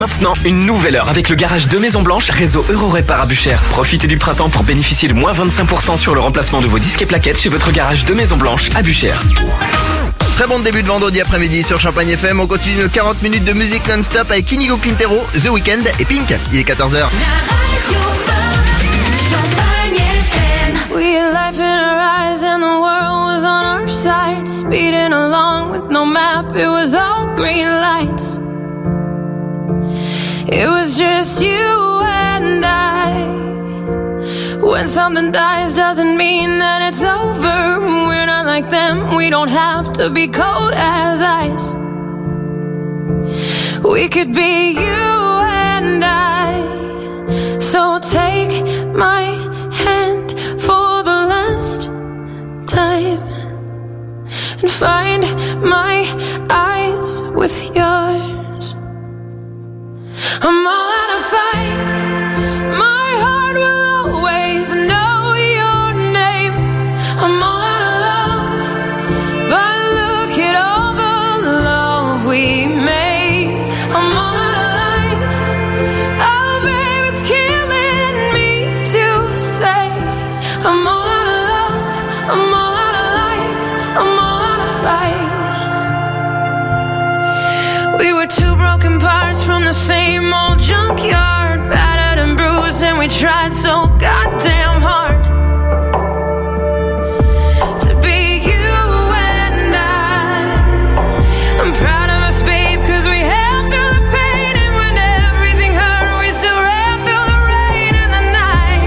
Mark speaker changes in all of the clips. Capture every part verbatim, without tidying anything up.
Speaker 1: Maintenant, une nouvelle heure avec le garage de Maison Blanche, réseau Eurorépar à Buchères. Profitez du printemps pour bénéficier de moins vingt-cinq pour cent sur le remplacement de vos disques et plaquettes chez votre garage de Maison Blanche à Buchères.
Speaker 2: Très bon début de vendredi après-midi sur Champagne F M. On continue nos quarante minutes de musique non-stop avec Inigo Quintero, The Weeknd et Pink. Il est quatorze heures.
Speaker 3: We had life in our eyes and the world was on our side. Speeding along with no map, it was all green lights. It was just you and I. When something dies doesn't mean that it's over. We're not like them, we don't have to be cold as ice. We could be you and I. So take my hand for the last time and find my eyes with yours. I'm all out of fight. My heart will always know your name. I'm all out of love, but look at all the love we made. I'm all out of life. Oh, babe, it's killing me to say. I'm all out of love. I'm all out of life. I'm all out of fight. We were two broken parts from the same old junkyard, battered and bruised, and we tried so goddamn hard to be you and I. I'm proud of us, babe, cause we held through the pain, and when everything hurt, we still ran through the rain and the night.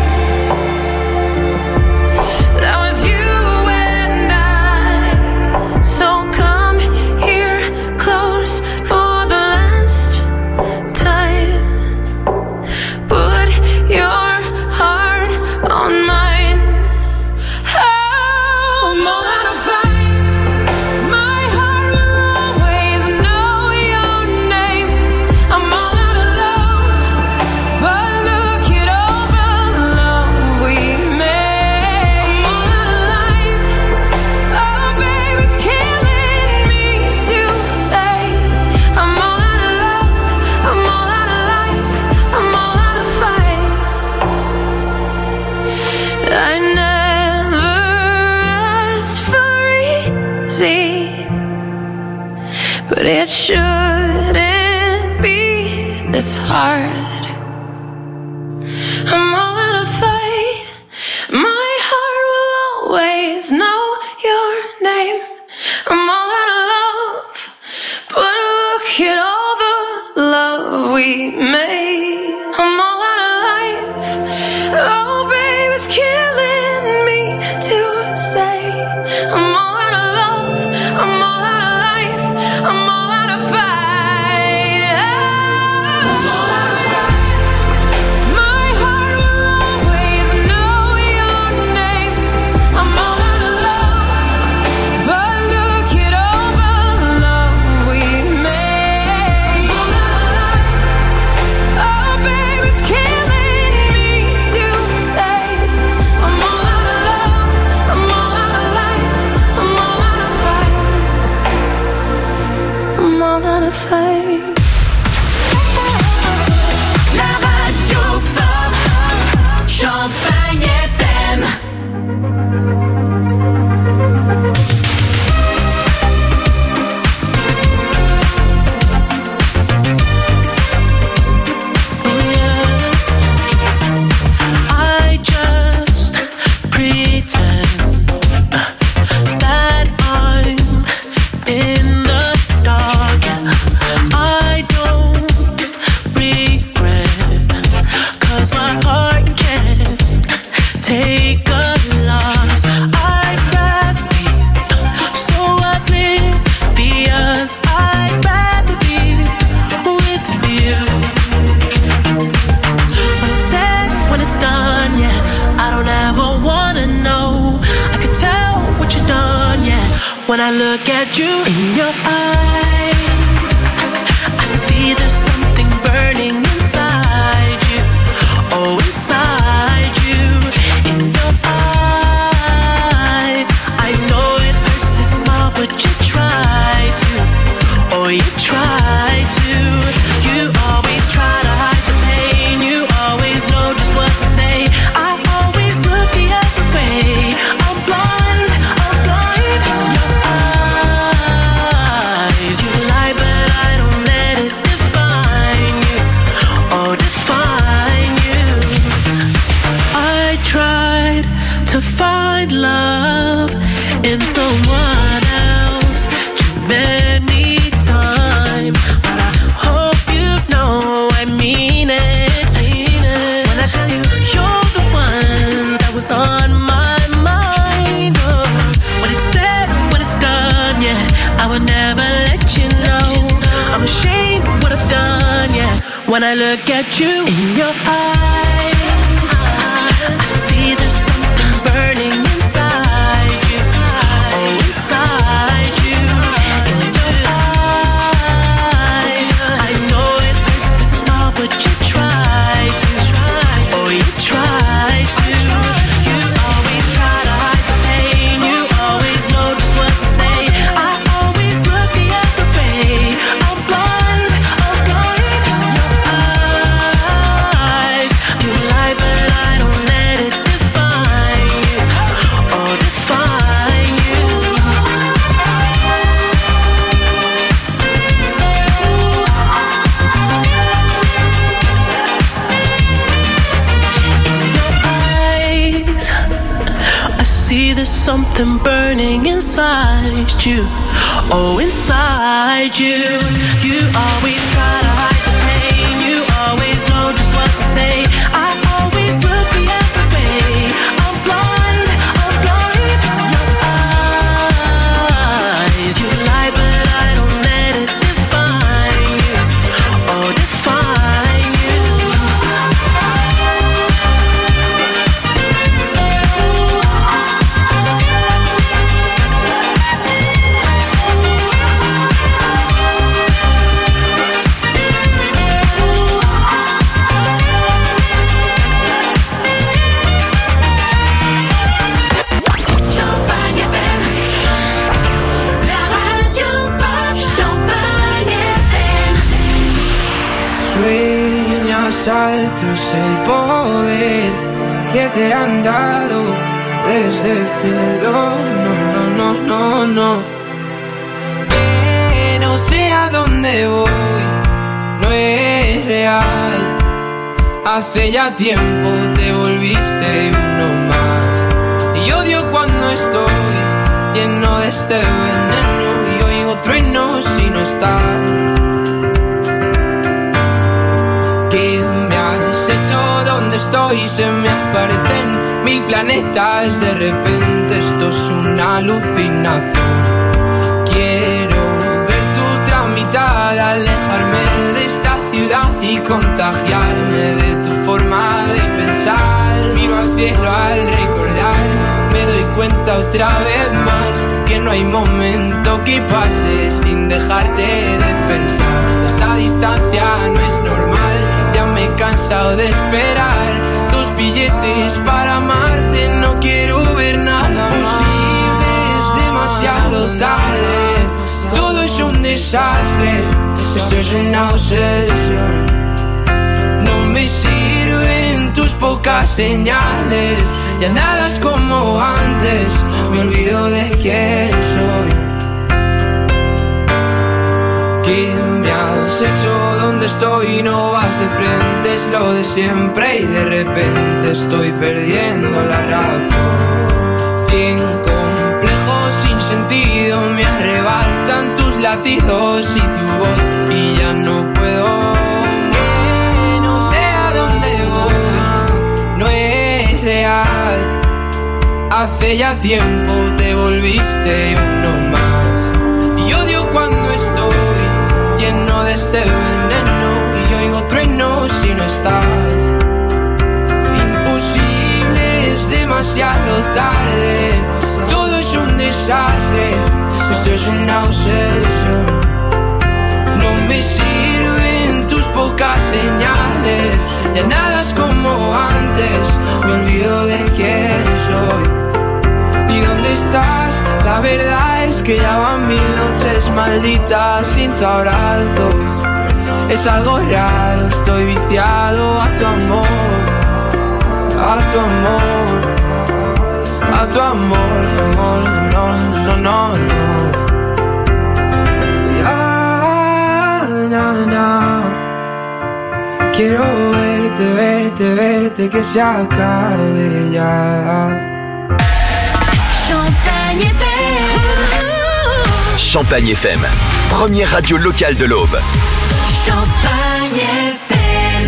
Speaker 3: That was you and I. So come here close for the last time. Put your heart on mine. Oh, I'm all out of fight. My heart will always know your name. I'm all out of love, but look at all the love we made. I'm all out of life. Oh, babe, it's killing me to say. I'm all out of love. I'm all out of life. I'm all out of fight. I never asked for easy, but it shouldn't be this hard. I'm all out of fight. My heart will always know your name. I'm all out of love, but look at all the love we made. I'm all out of life. Oh, babe, it's killing me to say. I'm all out of love. I'm all out of life. I'm all out of fight. I'm all out of fight. My heart will always know your name. I'm all out of love, but look at all the love we made. I'm all out of life. Oh, babe, it's killing me to say. I'm all out of love. I'm all out of life. I'm all out of fight. I'm all out of fight.
Speaker 4: La radio pop, Champagne F M.
Speaker 5: I just pretend that I'm in the dark. I don't regret, 'cause my heart can't take a loss. I'd rather be so oblivious. I'd rather be with you. When it's said, when it's done, yeah, I don't ever wanna know. I could tell what you've done, yeah, when I look at you in your eyes. I see there's something burning inside you. Oh, inside you, in your eyes. I know it hurts to smile, but you try to. Oh, you try to. You always When I look at you in your eyes, I see there's something burning inside you. Oh, inside you. In your eyes, I know it hurts to smile, but you try to. Oh, you try to. You always try to hide the pain. You always know just what to say. I always look the other way. I'm blind, I'm blind in your eyes. You lie, but I don't let it define you. Oh, define you. In your eyes, I see there's something burning inside you. Oh, inside you. You always try to hide the pain. You always know just what to say. I always look the other way. I'm blind, I'm blind in your eyes. You lie, but I don't let it define you. Oh, define you.
Speaker 4: Champagne F M, la radio pop. Champagne F M.
Speaker 6: Sueñas alto es el poder que te han dado desde el cielo. No, no, no, no, no. Que no sé a dónde voy, no es real. Hace ya tiempo te volviste uno más. Y odio cuando estoy lleno de este veneno y oigo truenos si no estás. ¿Qué me has hecho? ¿Dónde estoy? Se me aparecen mil planetas. De repente esto es una alucinación. Quiero ver tu otra mitad, alejarme de esta ciudad y contagiarme de tu forma de pensar. Miro al cielo al recordar, me doy cuenta otra vez más que no hay momento que pase sin dejarte de pensar. Esta distancia no es normal, ya me he cansado de esperar tus billetes para amarte. No quiero ver nada posible, es demasiado tarde. Todo es un desastre, esto es una obsesión. No me sirven tus pocas señales, ya nada es como antes, me olvido de quién soy. ¿Qué me has hecho? ¿Dónde estoy? No vas de frente, es lo de siempre y de repente estoy perdiendo la razón. Cien complejos sin sentido me arrebatan tus latidos y tu voz y ya no puedo. Que no sé a dónde voy, no es real. Hace ya tiempo te volviste uno más. Y odio cuando estoy lleno de este veneno y oigo truenos si no estás. Imposible, es demasiado tarde. Todo es un desastre, esto es una obsesión. No me sirven tus pocas señales, ya nada es como antes, me olvido de quién soy. ¿Y dónde estás? La verdad es que ya van mil noches malditas sin tu abrazo. Es algo raro, estoy viciado a tu amor, a tu amor, a tu amor, amor, no, no, no, no. Ya, na, na. Quiero verte, verte, verte, que se acabe ya.
Speaker 4: Champagne F M.
Speaker 7: Champagne F M, première radio locale de l'Aube.
Speaker 4: Champagne F M.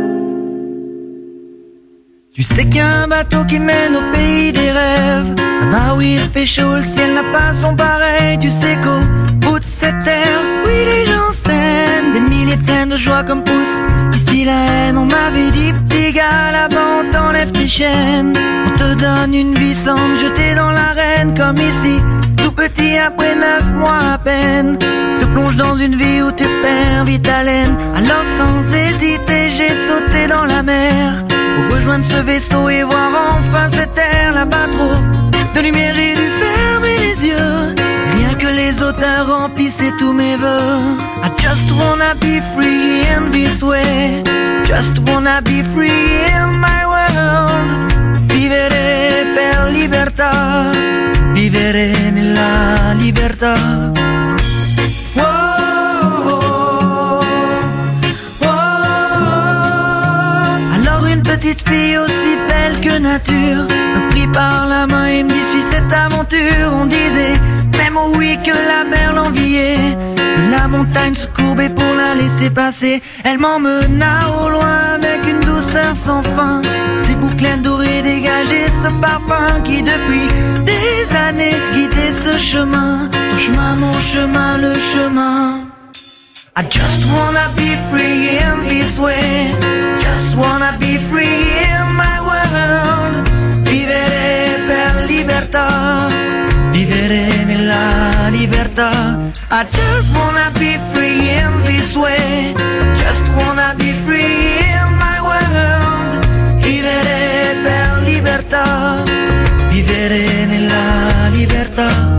Speaker 8: Tu sais qu'il y a un bateau qui mène au pays des rêves, un Bah oui, il fait chaud, le ciel n'a pas son pareil. Tu sais qu'au bout de cette terre, oui, les gens s'aiment. Des milliers de graines de joie comme poussent ici la haine. On m'avait dit, petit gars, là-bas on t'enlève tes chaînes. On te donne une vie sans te jeter dans l'arène. Comme ici, tout petit après neuf mois à peine. Te plonge dans une vie où tu perds vite haleine. Alors sans hésiter, j'ai sauté dans la mer pour rejoindre ce vaisseau et voir enfin cette terre. Là-bas trop de lumière, j'ai dû fermer les yeux. Rien que les auteurs remplissaient tous mes vœux. I just wanna be free in this way. Just wanna be free in my world. Vivere per libertà. Vivere nella libertà. Petite fille aussi belle que nature me prit par la main et me dit suis cette aventure. On disait même au oui que la mer l'enviait, que la montagne se courbait pour la laisser passer. Elle m'emmena au loin avec une douceur sans fin. Ses boucles dorées dégageaient ce parfum qui depuis des années guidait ce chemin. Ton chemin, mon chemin, le chemin. I just wanna be free in this way. Just wanna be free in my world. Vivere per libertà. Vivere nella libertà. I just wanna be free in this way. Just wanna be free in my world. Vivere per libertà. Vivere nella libertà.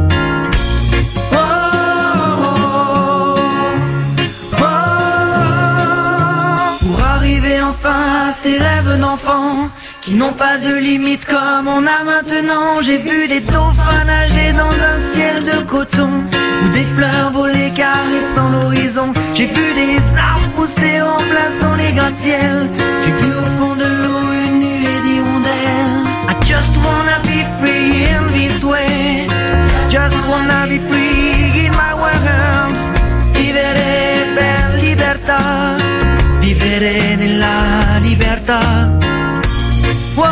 Speaker 8: Enfin, ces rêves d'enfants qui n'ont pas de limite comme on a maintenant. J'ai vu des dauphins nager dans un ciel de coton, ou des fleurs voler caressant l'horizon. J'ai vu des arbres pousser remplaçant les gratte-ciel. J'ai vu au fond de l'eau une nuée d'hirondelles. I just wanna be free in this way. Just wanna be free in my world. Vivere per libertà. Vivere nella libertà. Wow,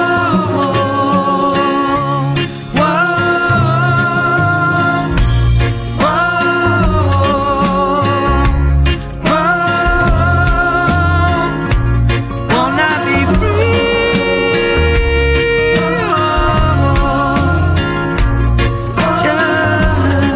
Speaker 8: wow, wow, wow. Wanna be free. Yeah.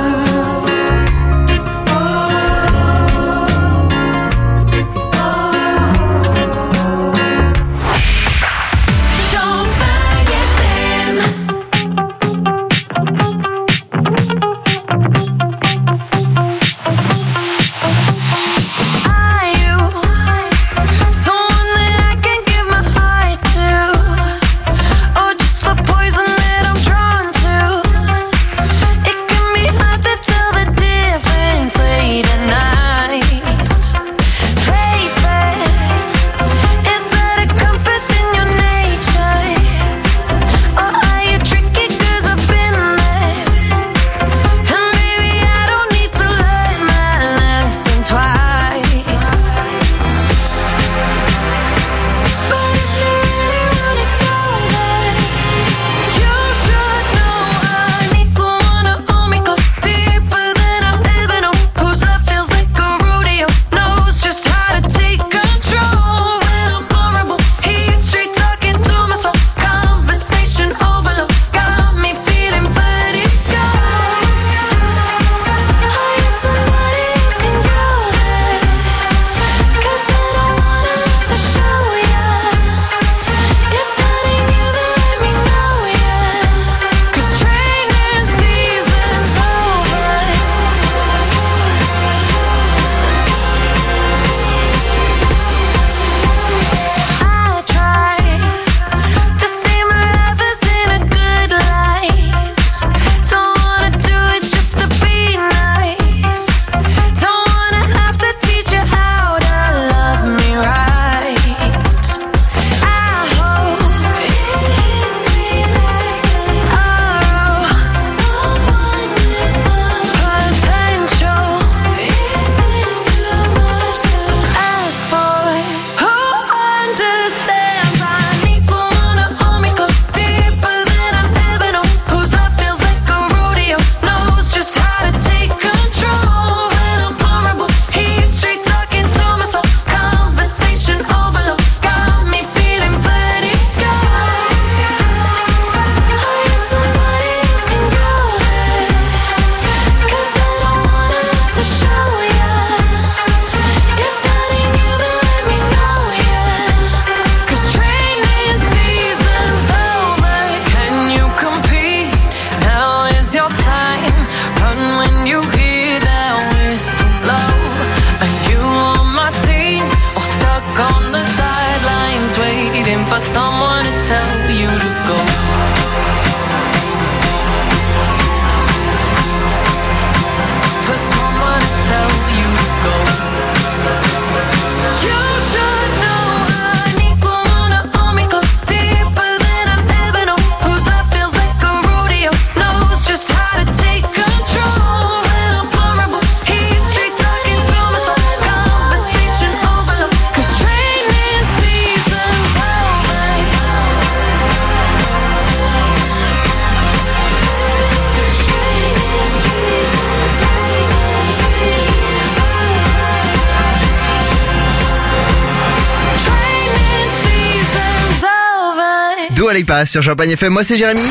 Speaker 2: Lipa sur Champagne F M. Moi c'est Jérémy.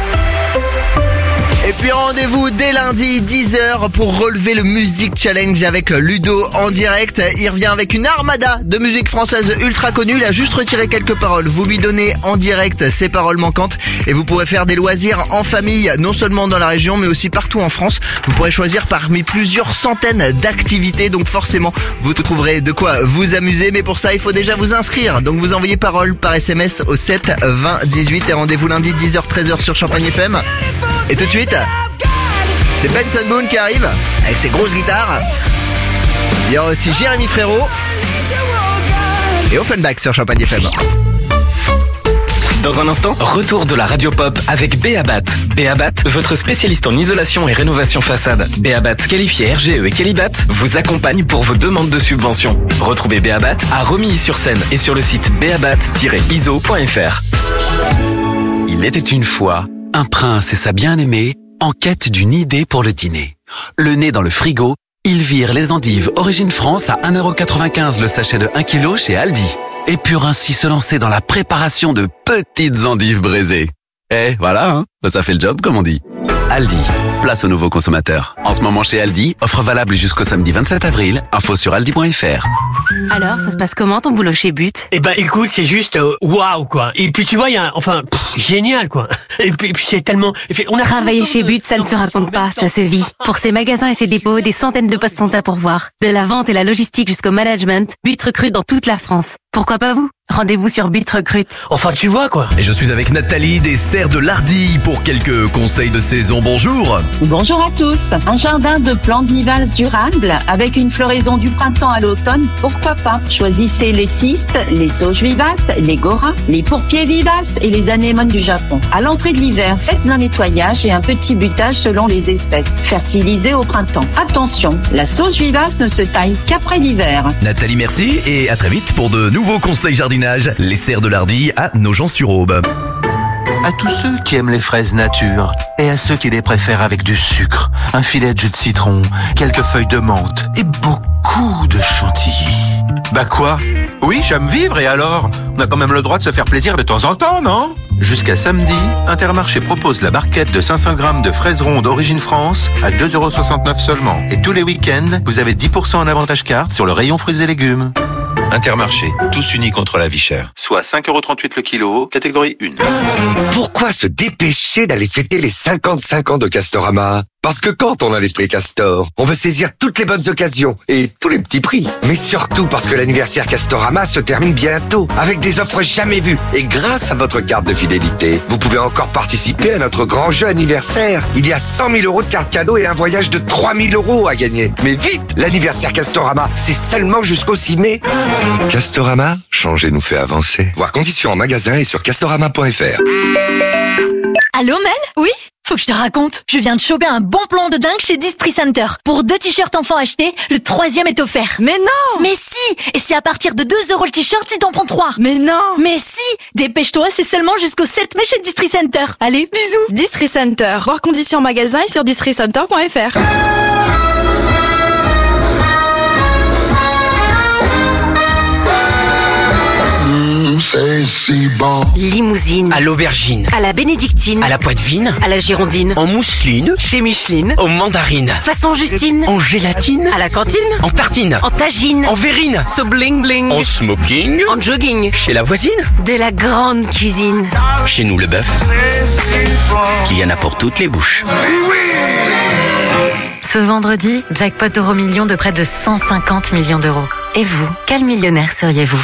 Speaker 2: Et puis rendez-vous dès lundi dix heures pour relever le Music Challenge avec Ludo en direct. Il revient avec une armada de musique française ultra connue. Il a juste retiré quelques paroles. Vous lui donnez en direct ses paroles manquantes et vous pourrez faire des loisirs en famille, non seulement dans la région mais aussi partout en France. Vous pourrez choisir parmi plusieurs centaines d'activités, donc forcément vous trouverez de quoi vous amuser. Mais pour ça il faut déjà vous inscrire. Donc vous envoyez paroles par S M S au sept vingt dix-huit et rendez-vous lundi dix heures treize heures sur Champagne F M. Et tout de suite, c'est Benson Boone qui arrive avec ses grosses guitares. Il y aura aussi Jérémy Frérot et Offenbach sur Champagne F M.
Speaker 1: Dans un instant, retour de la radio pop avec Béabat. Béabat, votre spécialiste en isolation et rénovation façade. Béabat, qualifié R G E et Qualibat, vous accompagne pour vos demandes de subvention. Retrouvez Béabat à Romilly-sur-Seine et sur le site béabat tiret i s o point f r.
Speaker 9: Il était une fois un prince et sa bien-aimée en quête d'une idée pour le dîner. Le nez dans le frigo, ils virent les endives Origine France à un euro quatre-vingt-quinze le sachet de un kilo chez Aldi et purent ainsi se lancer dans la préparation de petites endives braisées. Eh, voilà, hein, ça fait le job comme on dit. Aldi, place aux nouveaux consommateurs. En ce moment chez Aldi, offre valable jusqu'au samedi vingt-sept avril. Info sur aldi point f r.
Speaker 10: Alors, ça se passe comment ton boulot chez But?
Speaker 11: Eh ben, écoute, c'est juste euh, waouh quoi. Et puis tu vois, il y a, enfin, pff, génial quoi. Et puis, et puis c'est tellement. Et puis, on a
Speaker 10: Travailler chez But, ça ne se raconte pas, ça se vit. Pour ses magasins et ses dépôts, des centaines de postes sont à pourvoir. De la vente et la logistique jusqu'au management, But recrute dans toute la France. Pourquoi pas vous? Rendez-vous sur But Recrute.
Speaker 11: Enfin, tu vois quoi.
Speaker 12: Et je suis avec Nathalie des Serres de Lardy pour quelques conseils de saison. Bonjour.
Speaker 13: Bonjour à tous. Un jardin de plantes vivaces durables avec une floraison du printemps à l'automne, pourquoi pas? Choisissez les cystes, les sauges vivaces, les goras, les pourpiers vivaces et les anémones du Japon. À l'entrée de l'hiver, faites un nettoyage et un petit butage selon les espèces. Fertilisez au printemps. Attention, la sauge vivace ne se taille qu'après l'hiver.
Speaker 12: Nathalie, merci et à très vite pour de nouveaux conseils jardinage. Les Serres de Lardy à Nogent-sur-Aube.
Speaker 14: À tous ceux qui aiment les fraises nature et à ceux qui les préfèrent avec du sucre, un filet de jus de citron, quelques feuilles de menthe et beaucoup de chantilly. Bah quoi? Oui, j'aime vivre et alors? On a quand même le droit de se faire plaisir de temps en temps, non? Jusqu'à samedi, Intermarché propose la barquette de cinq cents grammes de fraises rondes Origine France à deux euros soixante-neuf seulement. Et tous les week-ends, vous avez dix pour cent en avantage carte sur le rayon fruits et légumes. Intermarché, tous unis contre la vie chère. Soit cinq euros trente-huit le kilo, catégorie un.
Speaker 15: Pourquoi se dépêcher d'aller fêter les cinquante-cinq ans de Castorama? Parce que quand on a l'esprit Castor, on veut saisir toutes les bonnes occasions et tous les petits prix. Mais surtout parce que l'anniversaire Castorama se termine bientôt avec des offres jamais vues. Et grâce à votre carte de fidélité, vous pouvez encore participer à notre grand jeu anniversaire. Il y a cent mille euros de cartes cadeaux et un voyage de trois mille euros à gagner. Mais vite, l'anniversaire Castorama, c'est seulement jusqu'au six mai. Castorama, changer nous fait avancer. Voir conditions en magasin et sur castorama point f r.
Speaker 16: Allô Mel? Oui? Faut que je te raconte. Je viens de choper un bon plan de dingue chez Distri Center. Pour deux t-shirts enfants achetés, le troisième est offert. Mais non! Mais si! Et c'est à partir de deux euros le t-shirt si t'en prends trois. Mais non! Mais si! Dépêche-toi, c'est seulement jusqu'au sept mai chez Distri Center. Allez, bisous!
Speaker 17: Distri Center. Voir conditions en magasin et sur distri center point f r.
Speaker 10: C'est si bon. Limousine.
Speaker 6: À l'aubergine.
Speaker 10: À la bénédictine.
Speaker 6: À la poitevine.
Speaker 10: À la girondine.
Speaker 6: En mousseline.
Speaker 10: Chez Micheline.
Speaker 6: Aux mandarines.
Speaker 10: Façon Justine.
Speaker 6: En gélatine.
Speaker 10: À la cantine.
Speaker 6: En tartine.
Speaker 10: En tagine.
Speaker 6: En verrine.
Speaker 10: So bling bling.
Speaker 6: En smoking.
Speaker 10: En jogging.
Speaker 6: Chez la voisine.
Speaker 10: De la grande cuisine.
Speaker 6: Chez nous le bœuf. Il y en a pour toutes les bouches.
Speaker 10: Ce vendredi, jackpot Euro Million de près de cent cinquante millions d'euros. Et vous, quel millionnaire seriez-vous?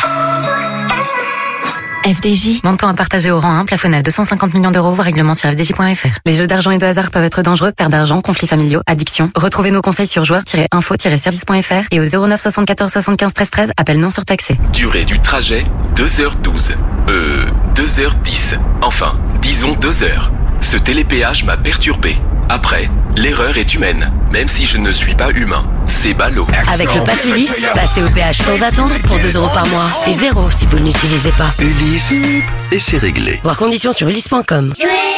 Speaker 10: F D J. Montant à partager au rang un, plafonné à deux cent cinquante millions d'euros, voir règlement sur f d j point f r. Les jeux d'argent et de hasard peuvent être dangereux, perte d'argent, conflits familiaux, addiction. Retrouvez nos conseils sur joueurs tiret info tiret service point f r et au zéro neuf soixante-quatorze soixante-quinze treize treize, appel non surtaxé.
Speaker 1: Durée du trajet, deux heures douze. Euh, deux heures dix. Enfin, disons deux heures. Ce télépéage m'a perturbé. Après, l'erreur est humaine, même si je ne suis pas humain. C'est ballot.
Speaker 10: Avec le pass Ulysse, passez au péage sans attendre pour deux euros par mois. Et zéro si vous ne l'utilisez pas.
Speaker 7: Ulysse, et c'est réglé.
Speaker 10: Voir conditions sur ulysse point com.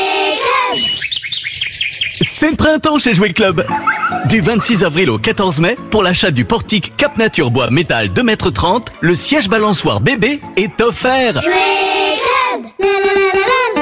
Speaker 18: C'est le printemps chez Jouet Club. Du vingt-six avril au quatorze mai, pour l'achat du portique Cap Nature bois métal deux mètres trente, le siège balançoire bébé est offert.
Speaker 4: Jouet Club.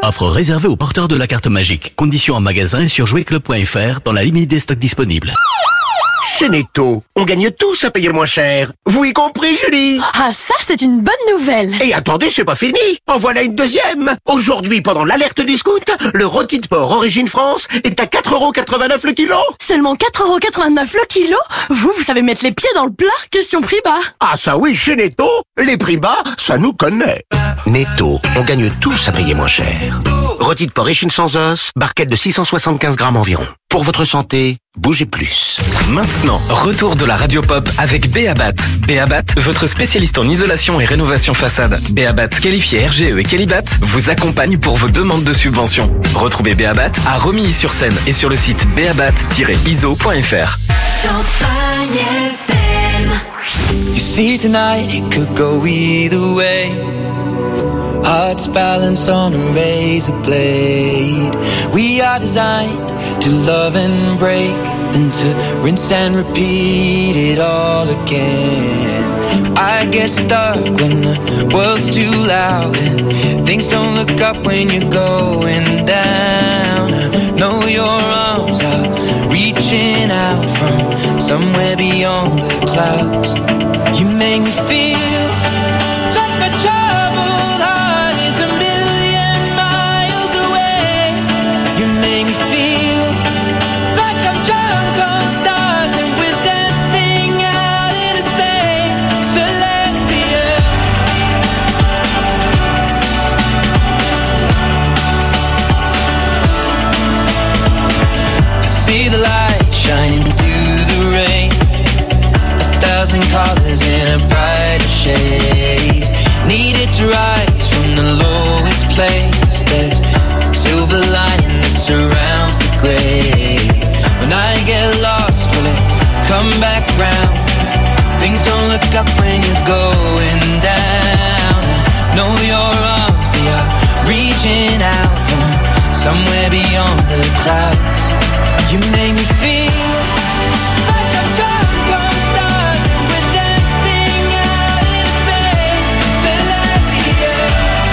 Speaker 18: Offre réservée aux porteurs de la carte magique. Conditions en magasin et sur jouet club point f r dans la limite des stocks disponibles.
Speaker 19: Chez Netto, on gagne tous à payer moins cher. Vous y compris, Julie?
Speaker 17: Ah, ça, c'est une bonne nouvelle.
Speaker 19: Et attendez, c'est pas fini. En voilà une deuxième. Aujourd'hui, pendant l'alerte discount, le rôti de porc Origine France est à quatre euros quatre-vingt-neuf le kilo.
Speaker 17: Seulement quatre euros quatre-vingt-neuf le kilo? Vous, vous savez mettre les pieds dans le plat? Question prix bas.
Speaker 19: Ah ça oui, chez Netto, les prix bas, ça nous connaît. Netto, on gagne tous à payer moins cher. Rôti de porc échine sans os, barquette de six cent soixante-quinze grammes environ. Pour votre santé, bougez plus.
Speaker 1: Maintenant, retour de la radio pop avec Beabat. Beabat, votre spécialiste en isolation et rénovation façade. Beabat, qualifié R G E et Qualibat, vous accompagne pour vos demandes de subventions. Retrouvez Beabat à Romilly-sur-Seine et sur le site beabat tiret i s o point f r.
Speaker 4: Champagne F M.
Speaker 20: You see tonight it could go either way. Hearts balanced on a razor blade. We are designed to love and break, then to rinse and repeat it all again. I get stuck when the world's too loud and things don't look up when you're going down. I know your arms are reaching out from somewhere beyond the clouds. You make me feel like my troubled heart is a million miles away. You make me feel like I'm drunk on stars and we're dancing out into space, celestial. I see the light shining through the rain, a thousand colors in a brighter shade. Needed to rise from the lowest place. There's silver lining that surrounds the gray. When I get lost, will it come back round? Things don't look up when you're going down. I know your arms, they are reaching out from somewhere beyond the clouds. You make me feel like I'm drunk on stars and we're dancing out in space, celestial.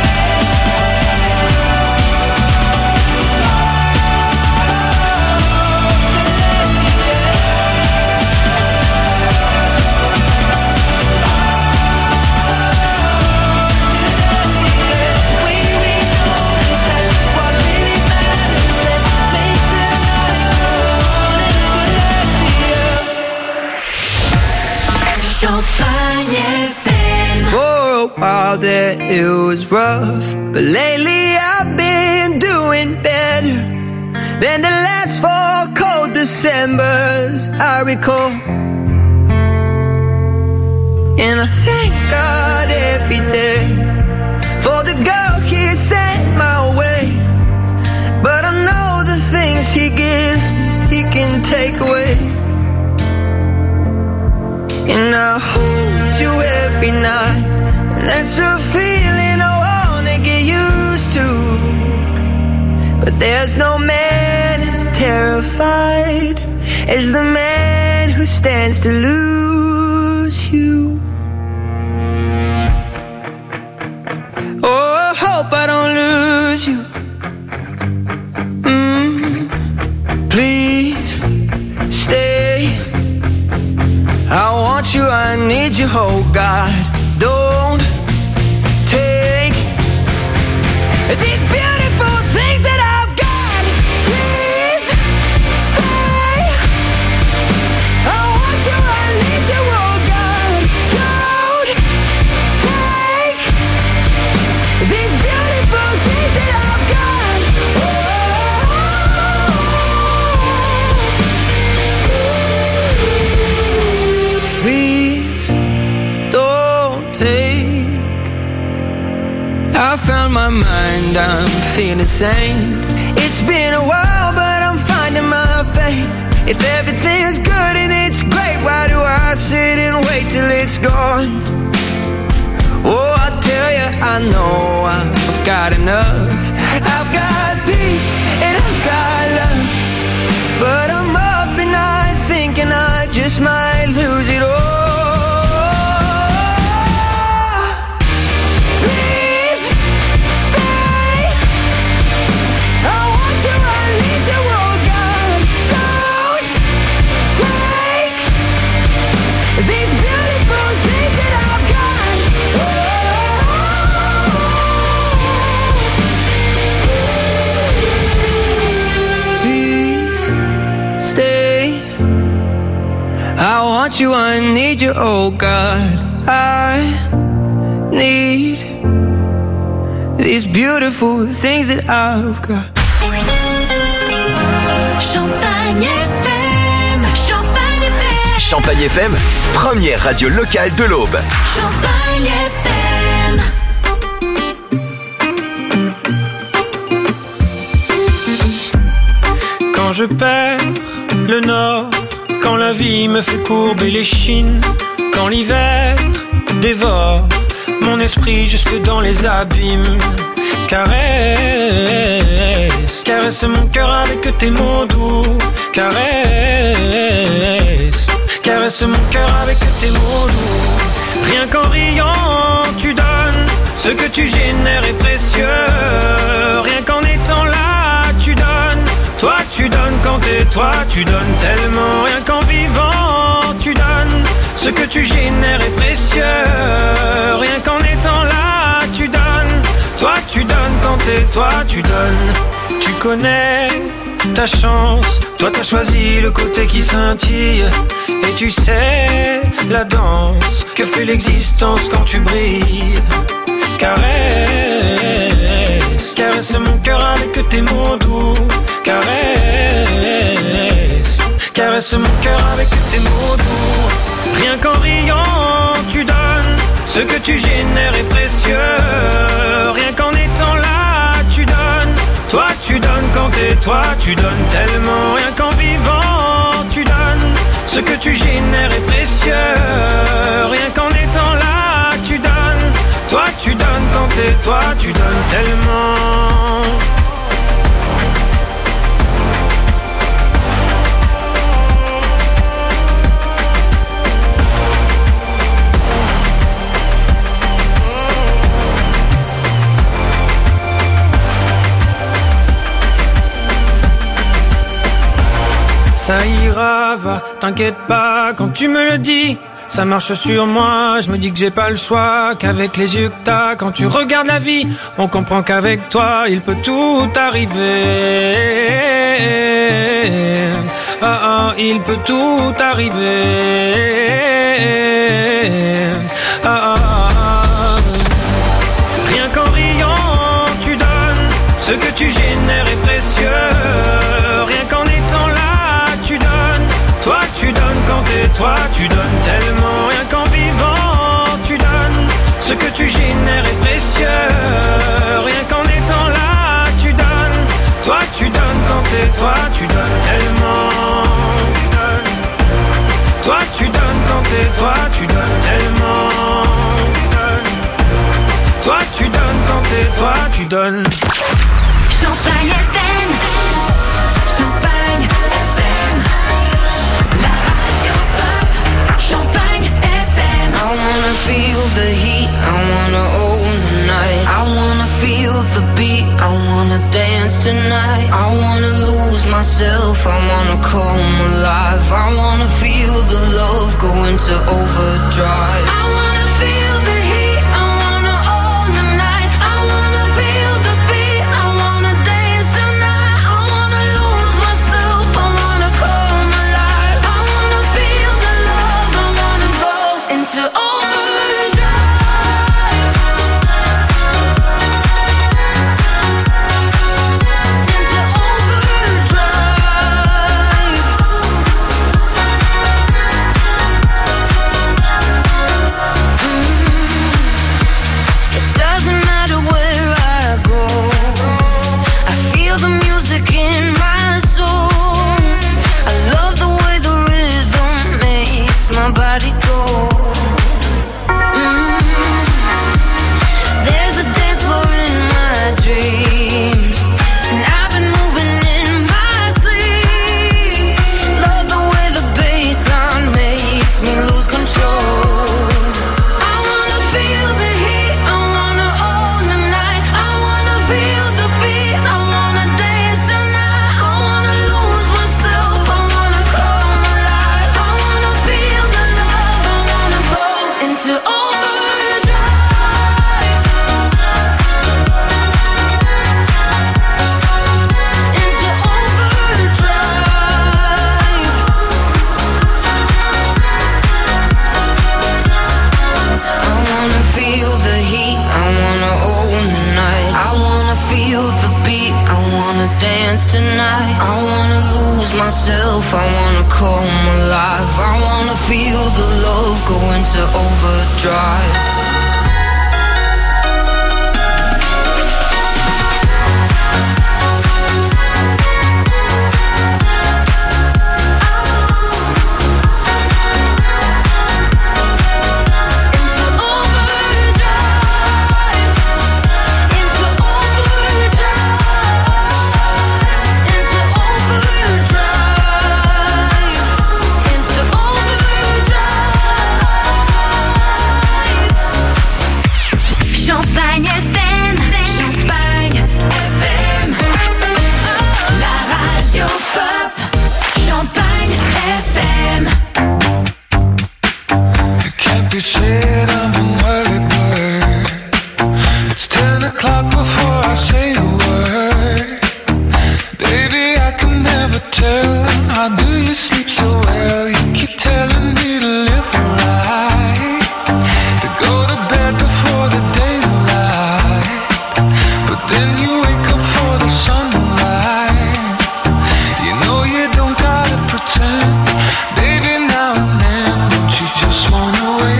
Speaker 4: Champagne F M.
Speaker 20: For a while there it was rough, but lately I've been doing better than the last four cold Decembers I recall. And I thank God every day for the girl He sent my way. But I know the things He gives me, He can take away. And I hold you every night, and that's a feeling I wanna get used to. But there's no man as terrified as the man who stands to lose you. Oh, I hope I don't lose you. Mm, please stay. I want you, I need you, oh God. Don't take these beautiful things that I've got. Please stay. I want you, I need you, oh God. Don't take these beautiful things that I've got. Oh, please don't take. I found my mind, I'm feeling sane. It's been a while, but I'm finding my faith. If everything's good and it's great, why do I sit and wait till it's gone? Oh, I tell you, I know I've got enough. I've got peace and I've got love, but I'm up and night thinking I just might lose it all. want you, I need you, oh God. I need these beautiful things that I've got.
Speaker 4: Champagne F M, Champagne F M,
Speaker 7: Champagne F M, première radio locale de l'Aube.
Speaker 4: Champagne F M.
Speaker 21: Quand je perds le nord, quand la vie me fait courber les chines, quand l'hiver dévore mon esprit jusque dans les abîmes. Caresse, caresse mon cœur avec tes mots doux. Caresse, caresse mon cœur avec tes mots doux. Rien qu'en riant, tu donnes ce que tu génères est précieux. Rien qu'en étant là, tu donnes. Toi, tu donnes quand t'es toi, tu donnes tellement. Rien qu'en vivant, tu donnes. Ce que tu génères est précieux. Rien qu'en étant là, tu donnes. Toi, tu donnes quand t'es toi, tu donnes. Tu connais ta chance. Toi, t'as choisi le côté qui scintille. Et tu sais la danse que fait l'existence quand tu brilles. Caresse, caresse mon cœur avec tes mots doux. Caresse, caresse mon cœur avec tes mots doux. Rien qu'en riant, tu donnes. Ce que tu génères est précieux. Rien qu'en étant là, tu donnes. Toi, tu donnes quand t'es toi, tu donnes tellement. Rien qu'en vivant, tu donnes. Ce que tu génères est précieux. Rien qu'en étant là, tu donnes. Toi, tu donnes quand t'es toi, tu donnes tellement. Ça ira, va, t'inquiète pas, quand tu me le dis, ça marche sur moi, je me dis que j'ai pas le choix, qu'avec les yeux que t'as, quand tu regardes la vie, on comprend qu'avec toi, il peut tout arriver. Ah ah, il peut tout arriver. Ah ah, rien qu'en riant, tu donnes, ce que tu génères est précieux. Rien qu'en étant là, tu donnes. Toi, tu donnes quand t'es toi, tu donnes tellement. Rien qu'en vivant, tu donnes. Ce que tu génères est précieux. Rien qu'en étant là, tu donnes. Toi, tu donnes quand t'es toi, tu donnes tellement. Tu donnes. Toi, tu donnes quand t'es toi, tu donnes tellement. Tu donnes. Toi, tu donnes quand t'es toi, tu donnes.
Speaker 4: Champagne F M, Champagne F M, la radio pop, Champagne F M.
Speaker 3: I wanna feel the heat, I wanna own the night. I wanna feel the beat, I wanna dance tonight. I wanna lose myself, I wanna come alive. I wanna feel the love go into overdrive. I wanna feel the heat, I wanna own the night. I wanna feel the beat, I wanna dance tonight. I wanna lose myself, I wanna come alive. I wanna feel the love, I wanna go into overdrive. myself, I wanna come alive. I wanna feel the love go into overdrive. Said I'm an early bird. It's ten o'clock before I say a word. Baby, I can never tell. How do you sleep so well? You keep telling me to live right, to go to bed before the daylight, but then you wake up for the sunrise. You know you don't gotta pretend. Baby, now and then, don't you just wanna wake?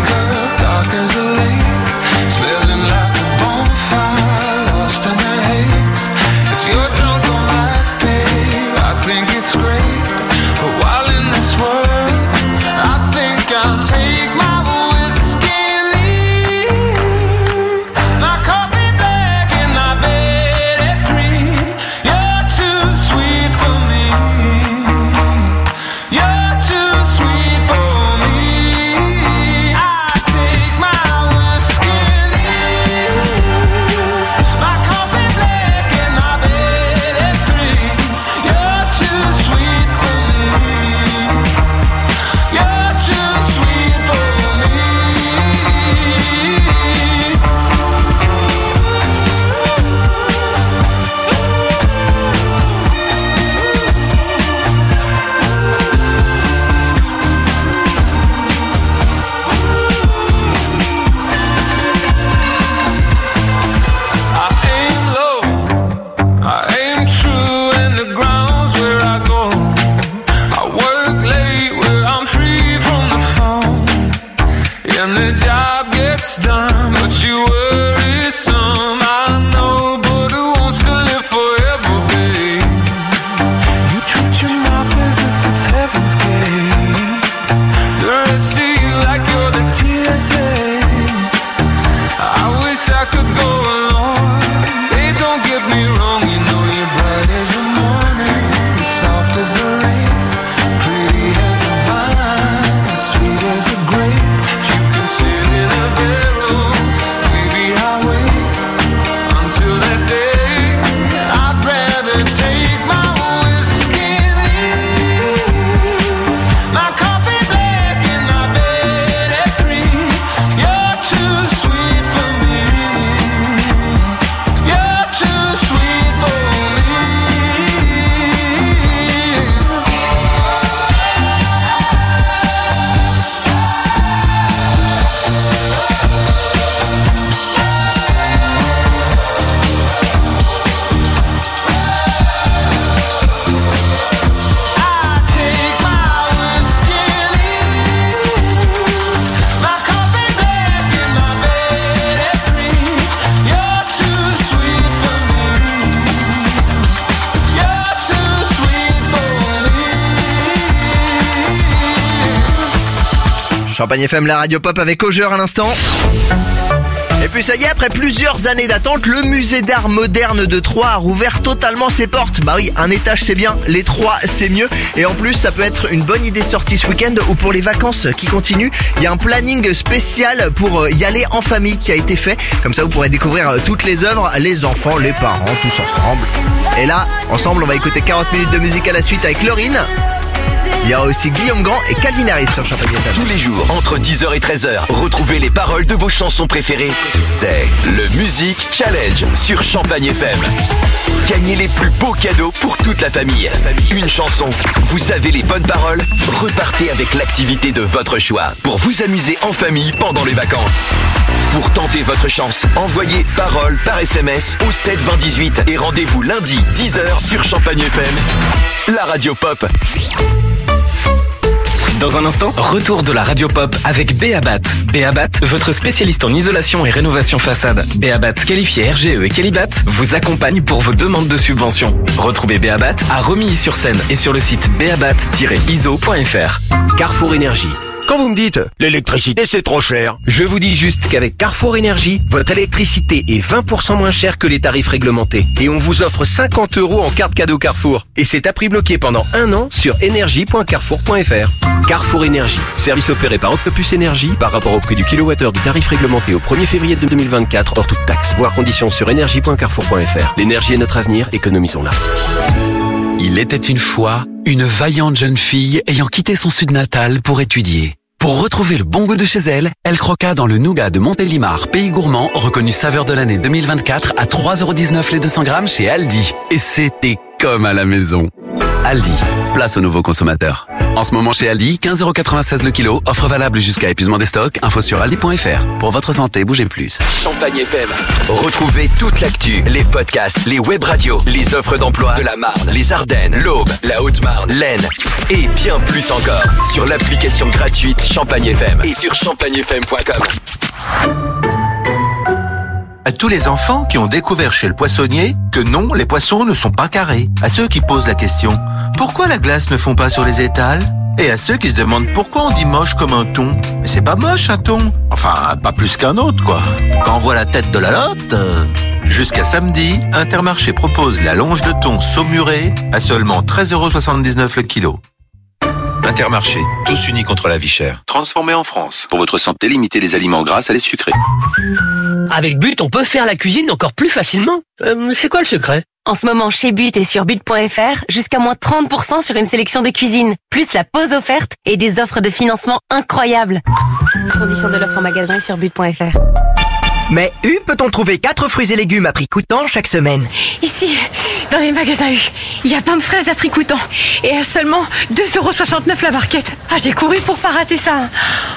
Speaker 2: Champagne F M, la radio pop avec Auger à l'instant. Et puis ça y est, après plusieurs années d'attente, le musée d'art moderne de Troyes a rouvert totalement ses portes. Bah oui, un étage c'est bien, les trois c'est mieux. Et en plus ça peut être une bonne idée sortie ce week-end ou pour les vacances qui continuent. Il y a un planning spécial pour y aller en famille qui a été fait. Comme ça vous pourrez découvrir toutes les œuvres, les enfants, les parents, tous ensemble. Et là, ensemble on va écouter quarante minutes de musique à la suite avec Laurine. Il y aura aussi Guillaume Grand et Calvin Harris sur Champagne F M.
Speaker 7: Tous les jours, entre dix heures et treize heures, retrouvez les paroles de vos chansons préférées. C'est le Music Challenge sur Champagne F M. Gagnez les plus beaux cadeaux pour toute la famille. Une chanson, vous avez les bonnes paroles, repartez avec l'activité de votre choix pour vous amuser en famille pendant les vacances. Pour tenter votre chance, envoyez parole par S M S au sept vingt dix-huit et rendez-vous lundi dix heures sur Champagne F M, la radio pop.
Speaker 1: Dans un instant, retour de la radio pop avec Béabat. Béabat, votre spécialiste en isolation et rénovation façade. Béabat, qualifié R G E et Qualibat, vous accompagne pour vos demandes de subventions. Retrouvez Béabat à Romilly-sur-Seine et sur le site béabat tiret i s o point f r.
Speaker 5: Carrefour Énergie. Quand vous me dites « l'électricité c'est trop cher », je vous dis juste qu'avec Carrefour Énergie, votre électricité est vingt pour cent moins chère que les tarifs réglementés. Et on vous offre cinquante euros en carte cadeau Carrefour. Et c'est à prix bloqué pendant un an sur énergie point carrefour point f r. Carrefour Énergie, service opéré par Octopus Énergie par rapport au prix du kilowattheure du tarif réglementé au premier février de deux mille vingt-quatre hors toute taxe. Voir conditions sur énergie point carrefour point f r. L'énergie est notre avenir, économisons-la.
Speaker 9: Il était une fois une vaillante jeune fille ayant quitté son sud natal pour étudier. Pour retrouver le bon goût de chez elle, elle croqua dans le nougat de Montélimar, pays gourmand, reconnu saveur de l'année deux mille vingt-quatre à trois euros dix-neuf les deux cents grammes chez Aldi. Et c'était comme à la maison. Aldi, place aux nouveaux consommateurs. En ce moment chez Aldi, quinze euros quatre-vingt-seize le kilo, offre valable jusqu'à épuisement des stocks, info sur aldi point f r. Pour votre santé, bougez plus.
Speaker 7: Champagne F M, retrouvez toute l'actu, les podcasts, les web radios, les offres d'emploi de la Marne, les Ardennes, l'Aube, la Haute-Marne, l'Aisne et bien plus encore sur l'application gratuite Champagne F M et sur champagne f m point com.
Speaker 14: À tous les enfants qui ont découvert chez le poissonnier que non, les poissons ne sont pas carrés. À ceux qui posent la question « Pourquoi la glace ne fond pas sur les étals ?» Et à ceux qui se demandent pourquoi on dit moche comme un thon. Mais c'est pas moche un thon. Enfin, pas plus qu'un autre, quoi. Quand on voit la tête de la lotte... Euh... Jusqu'à samedi, Intermarché propose la longe de thon saumurée à seulement treize euros soixante-dix-neuf le kilo. Intermarché, tous unis contre la vie chère. Transformé en France. Pour votre santé, limitez les aliments gras à les sucrés.
Speaker 11: Avec But, on peut faire la cuisine encore plus facilement. Euh, c'est quoi le secret ?
Speaker 10: En ce moment, chez But et sur but point f r, jusqu'à moins trente pour cent sur une sélection de cuisine, plus la pause offerte et des offres de financement incroyables. Conditions de l'offre en magasin et sur but point f r.
Speaker 22: Mais U peut-on trouver quatre fruits et légumes à prix coûtant chaque semaine?
Speaker 17: Ici, dans les magasins U, il y a plein de fraises à prix coûtant. Et à seulement deux euros soixante-neuf la barquette. Ah, j'ai couru pour pas rater ça.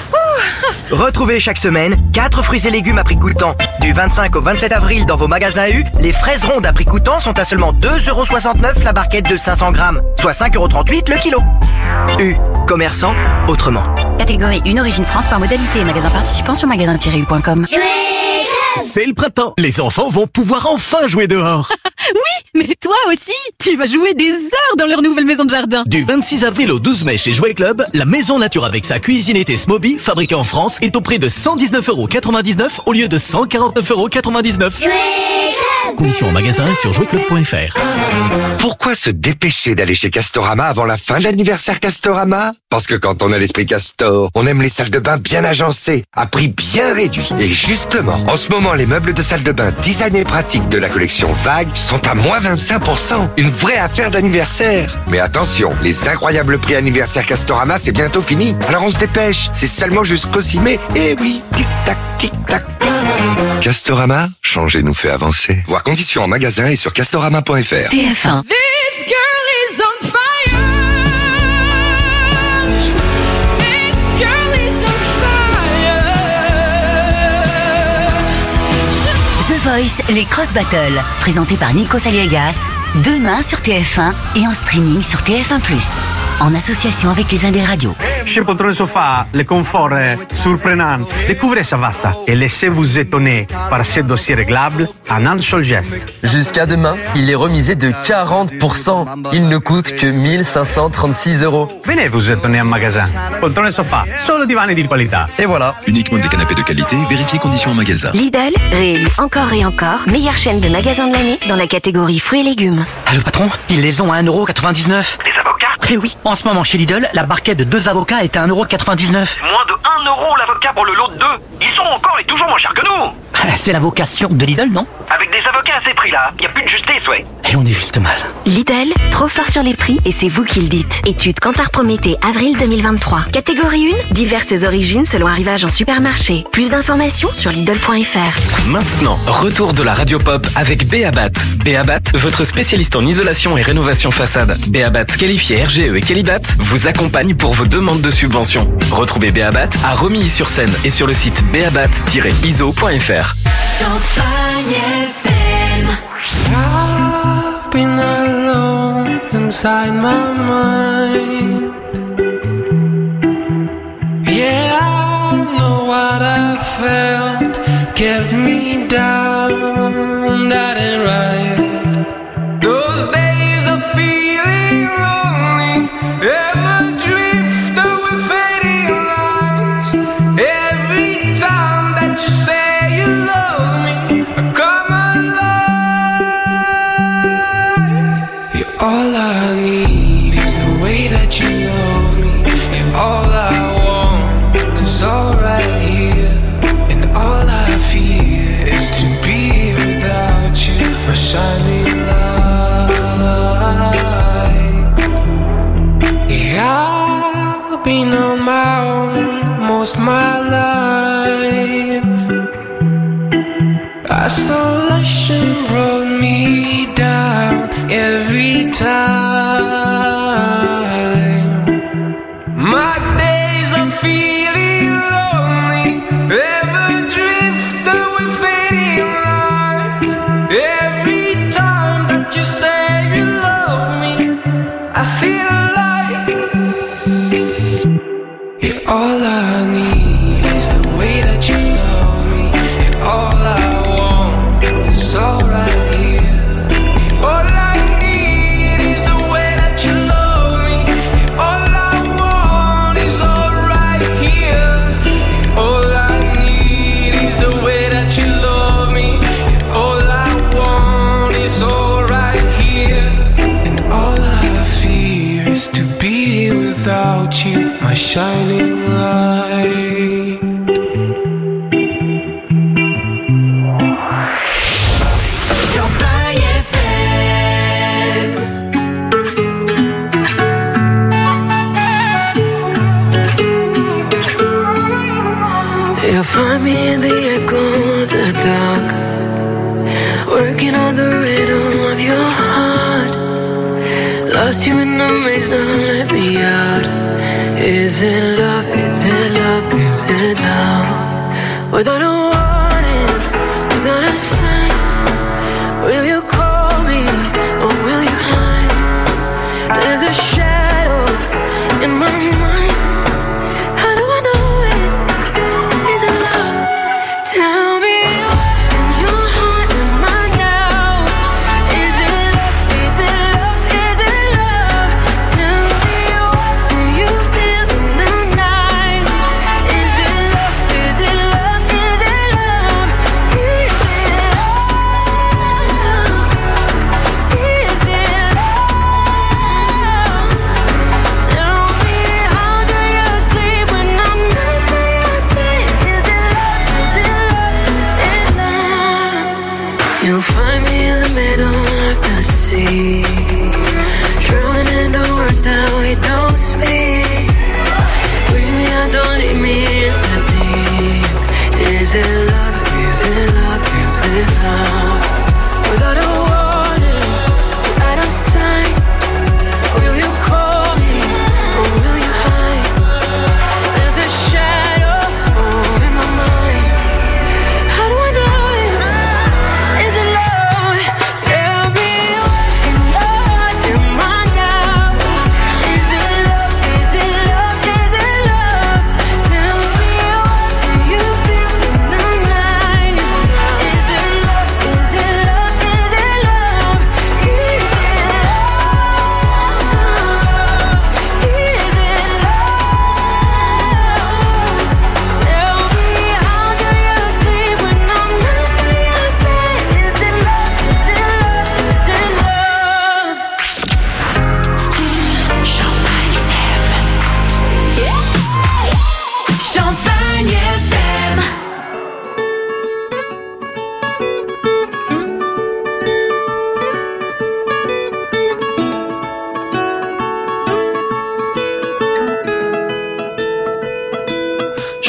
Speaker 17: Ouh.
Speaker 22: Retrouvez chaque semaine quatre fruits et légumes à prix coûtant. Du vingt-cinq au vingt-sept avril dans vos magasins U, les fraises rondes à prix coûtant sont à seulement deux euros soixante-neuf la barquette de cinq cents grammes, soit cinq euros trente-huit le kilo. U, commerçant autrement.
Speaker 10: Catégorie une Origine France par modalité. Magasin participant sur magasin tiret u point com.
Speaker 18: C'est le printemps. Les enfants vont pouvoir enfin jouer dehors.
Speaker 16: Oui, mais toi aussi, tu vas jouer des heures dans leur nouvelle maison de jardin.
Speaker 18: Du vingt-six avril au douze mai chez Jouet Club, la maison nature avec sa cuisine été Smoby, fabriquée en France, est au prix de cent dix-neuf euros quatre-vingt-dix-neuf au lieu de cent quarante-neuf euros quatre-vingt-dix-neuf. Conditions en magasin et sur jouet club point f r.
Speaker 15: Pourquoi se dépêcher d'aller chez Castorama avant la fin de l'anniversaire Castorama? Parce que quand on a l'esprit Castor, on aime les salles de bain bien agencées, à prix bien réduit. Et justement, en ce moment, les meubles de salle de bain designés pratiques de la collection Vague sont à moins vingt-cinq pour cent. Une vraie affaire d'anniversaire. Mais attention, les incroyables prix anniversaire Castorama, c'est bientôt fini. Alors on se dépêche, c'est seulement jusqu'au six mai. Et oui, tic-tac, tic-tac, tic-tac. Castorama, changer nous fait avancer. Voir conditions en magasin et sur castorama point f r.
Speaker 10: T F un.
Speaker 3: This girl is on fire. This girl is on fire.
Speaker 23: The Voice, les Cross Battles, présenté par Nico Saliegas, demain sur T F un et en streaming sur T F un plus, en association avec les Indes Radio.
Speaker 24: Chez Poltrone Sofa, le confort est surprenant. Découvrez Savassa et laissez-vous étonner par ces dossiers réglables en un seul geste.
Speaker 25: Jusqu'à demain, il est remisé de quarante pour cent. Il ne coûte que mille cinq cent trente-six euros.
Speaker 24: Venez vous étonner en magasin. Poltrone Sofa, solo divani di qualità.
Speaker 25: Et voilà.
Speaker 26: Uniquement des canapés de qualité, vérifiez conditions en magasin.
Speaker 23: Lidl, réélu encore et encore, meilleure chaîne de magasins de l'année dans la catégorie fruits et légumes.
Speaker 27: Allô patron, ils les ont à un euro quatre-vingt-dix-neuf.
Speaker 28: Les avocats?
Speaker 27: Eh oui, en ce moment chez Lidl, la barquette de deux avocats est à un euro quatre-vingt-dix-neuf.
Speaker 28: Moins de un euro l'avocat pour le lot de deux. Ils sont encore et toujours moins chers que nous.
Speaker 27: C'est la vocation de Lidl, non?
Speaker 5: Avec des avocats à ces prix-là, y a plus de justice, ouais.
Speaker 27: Et on est juste mal.
Speaker 6: Lidl, trop fort sur les prix et c'est vous qui le dites. Étude Kantar Prométhée, avril deux mille vingt-trois. Catégorie un, diverses origines selon arrivage en supermarché. Plus d'informations sur Lidl point F R.
Speaker 1: Maintenant, retour de la Radio Pop avec Beabat. Beabat, votre spécialiste en isolation et rénovation façade. Beabat, qualifié R G E et Qualibat, vous accompagne pour vos demandes de subventions. Retrouvez Beabat à Romilly-sur-Seine et sur le site beabat tiret I S O point F R.
Speaker 4: Champagne F M.
Speaker 3: I've been alone inside my mind. Yeah, I know what I felt kept me down. That ain't right. Those days of feeling lonely, ever drift away fading lines. Every time that you say you love me, I come alive. You're all I need is the way that you love me, and all I want is all right here, and all I fear is to be without you, my shining light. Yeah, I've been on my own most my life. Isolation brought me down every time. My days of feeling lonely ever drift away fading lines. Every time that you say you love me, I see the light. Yeah, all I need is the way that you love me, and all I want is all right here. All I need is the way that you love me, and all I want is all right here. All I need is the way that you love me, and all I want is all right here. And all I fear is to be without you, my shining light.
Speaker 4: Champagne F M.
Speaker 3: You'll find me in the echo of the dark, working on the rhythm of your heart. Lost you in the maze, now let me out. Is it love, is it love, is it love? Without a warning, without a sign, will you call me or will you hide? There's a shadow in my mind. How do I know it? Is it love? Tell me what's in your heart and mine now. Is it love? Is it love? Is it love? Tell me what do you feel in the night? Is it love? Is it love? Is it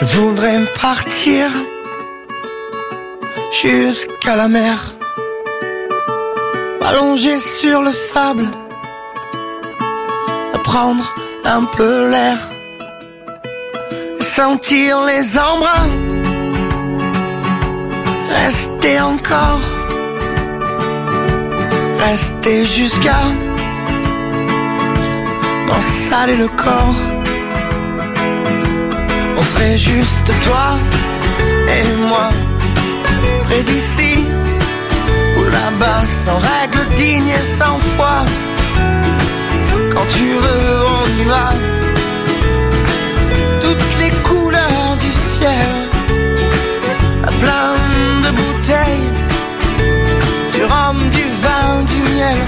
Speaker 2: Je voudrais partir jusqu'à la mer, allongé sur le sable, prendre un peu l'air, sentir les embruns, rester encore, rester jusqu'à m'en saler le corps. On serait juste toi et moi, près d'ici ou là-bas, sans règles dignes et sans foi. Quand tu veux, on y va. Toutes les couleurs du ciel, plein de bouteilles, du rhum, du vin, du miel.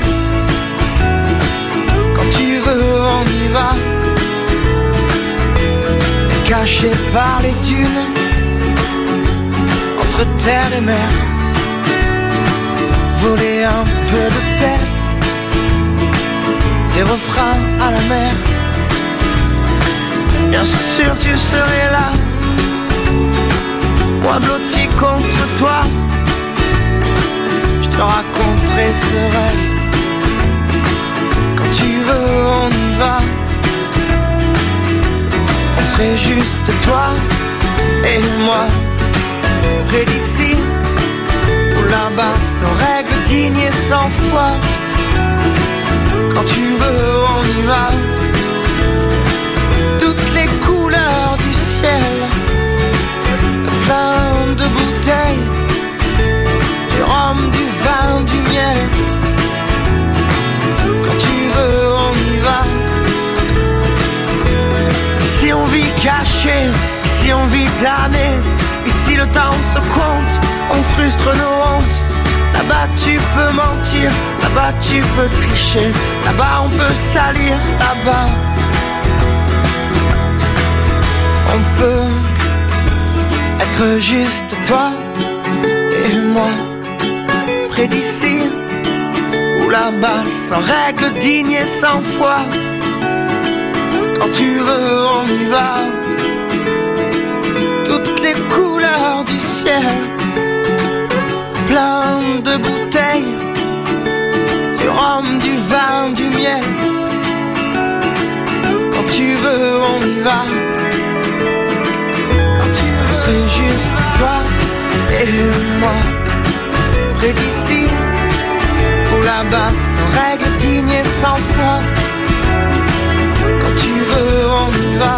Speaker 2: Quand tu veux, on y va. Caché par les dunes, entre terre et mer, voler un peu de paix, des refrains à la mer. Bien sûr tu serais là, moi blotti contre toi. Je te raconterai ce rêve. Quand tu veux, on y va. On serait juste toi et moi, près d'ici ou là-bas, sans règles dignes et sans foi. Quand tu veux, on y va. Toutes les couleurs du ciel, plein de bouteilles, du rhum, du vin, du miel. Quand tu veux, on y va. Ici on vit caché, ici on vit damné. Ici le temps se compte, on frustre nos hontes. Là-bas tu peux mentir, là-bas tu peux tricher, là-bas on peut salir, là-bas on peut être juste toi et moi, près d'ici ou là-bas, sans règles dignes et sans foi. Quand tu veux, on y va. Toutes les couleurs du ciel, plein de bouteilles, du rhum, du vin, du miel. Quand tu veux, on y va. Quand tu veux, on serait juste toi et moi, près d'ici ou là-bas, sans règles dignes et sans foi. Quand tu veux, on y va.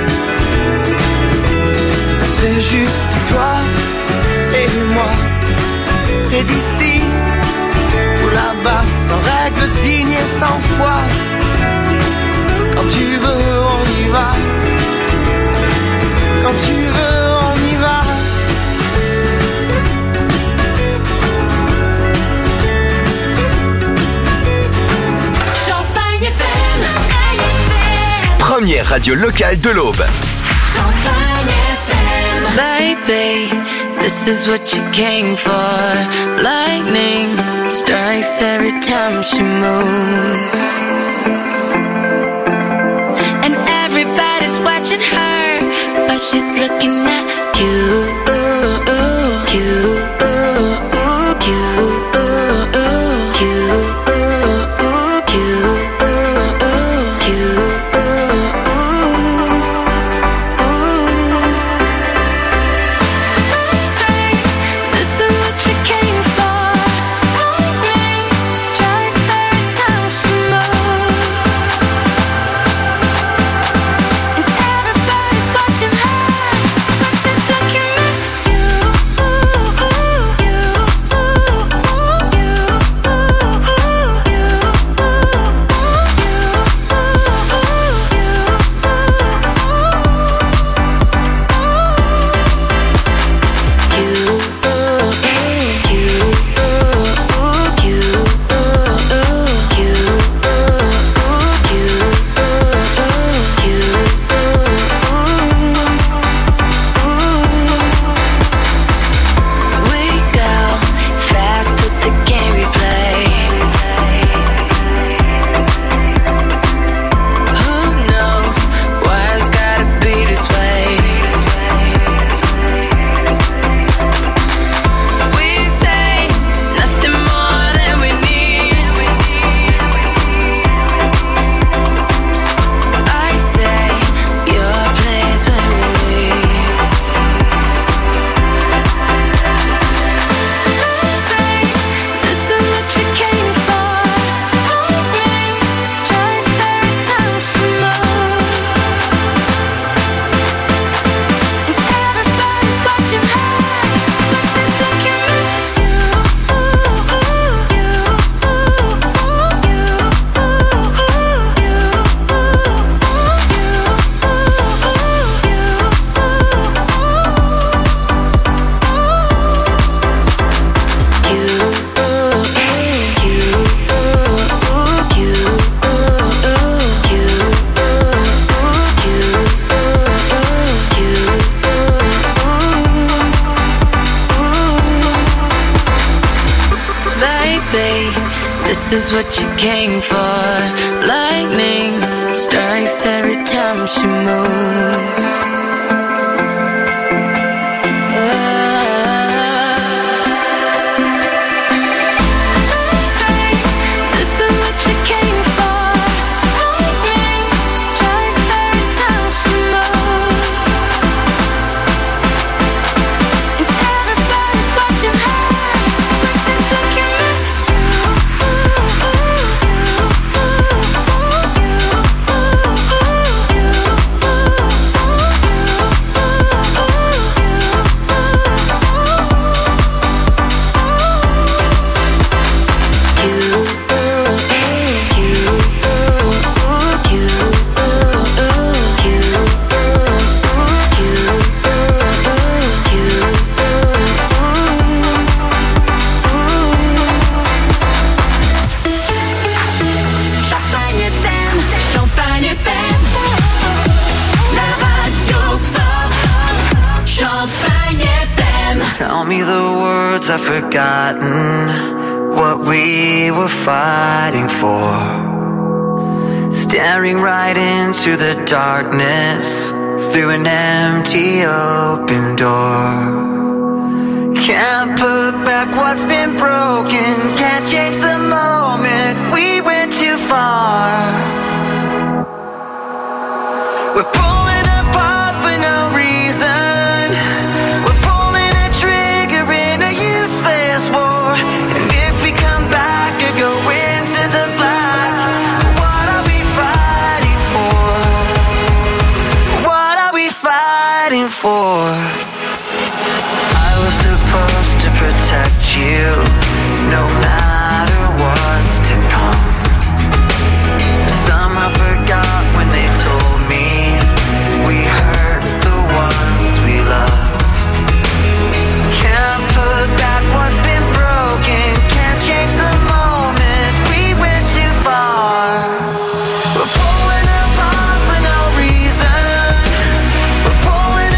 Speaker 2: On serait juste toi et moi, près d'ici ou là-bas, sans règles dignes et sans foi. Quand tu veux, on y va. Quand tu veux, on y va.
Speaker 4: Champagne F M.
Speaker 7: Première radio locale de l'Aube.
Speaker 4: Champagne F M.
Speaker 3: Baby, this is what you came for. Lightning strikes every time she moves, and everybody's watching her, but she's looking at you, you, you. Looking at is what you came for. Lightning strikes every time she moves.
Speaker 2: Tell me the words I've forgotten, what we were fighting for. Staring right into the darkness, through an empty open door. Can't put back what's been broken, can't change the moment, we went too far. We're pulling apart for no reason. For I was supposed to protect you, no matter what's to come. Somehow forgot when they told me we hurt the ones we love. Can't put back what's been broken, can't change the moment, we went too far. We're pulling apart for no reason. We're pulling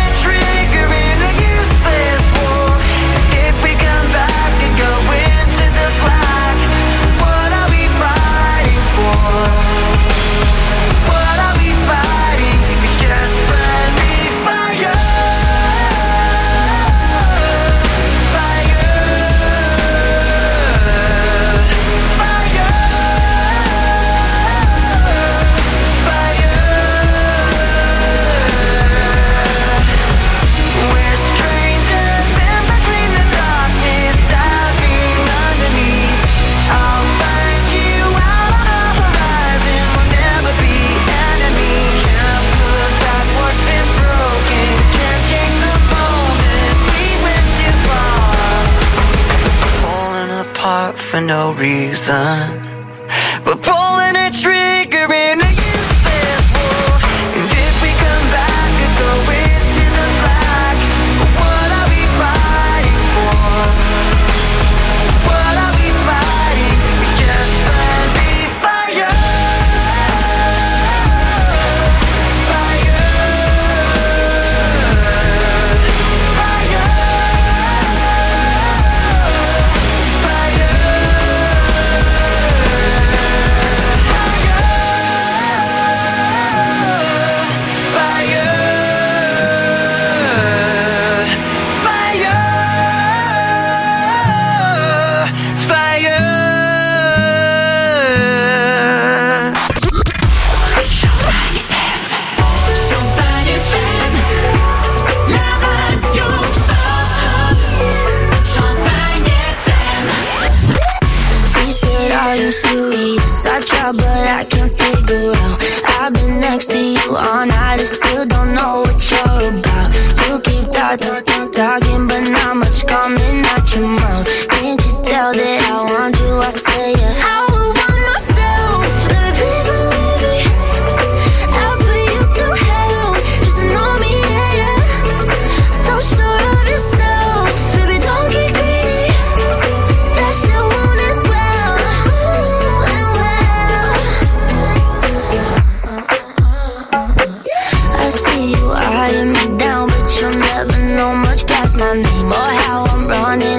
Speaker 2: for no reason. We're pulling a trigger in a useless war. And if we come back and go into the black, what are we fighting for? What are we fighting? It's just friendly fire.
Speaker 3: I try, but I can't figure out. I've been next to you all night, I still don't know what you're about. You keep talking, talking, but not much coming out your mouth. Can't you tell that I want you? I say yeah. I would want myself. Baby, please believe me. I'll put you through hell just to know me, yeah, yeah. So sure of yourself, baby, don't get greedy. That shit won't end well. I see you eyeing me down, but you'll never know much past my name or how I'm running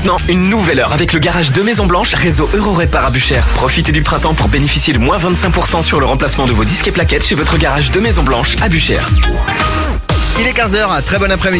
Speaker 1: maintenant, une nouvelle heure avec le garage de Maison Blanche, réseau Eurorépar à Buchères. Profitez du printemps pour bénéficier de moins vingt-cinq pour cent sur le remplacement de vos disques et plaquettes chez votre garage de Maison Blanche à Buchères.
Speaker 8: Il est quinze heures, très bon après-midi.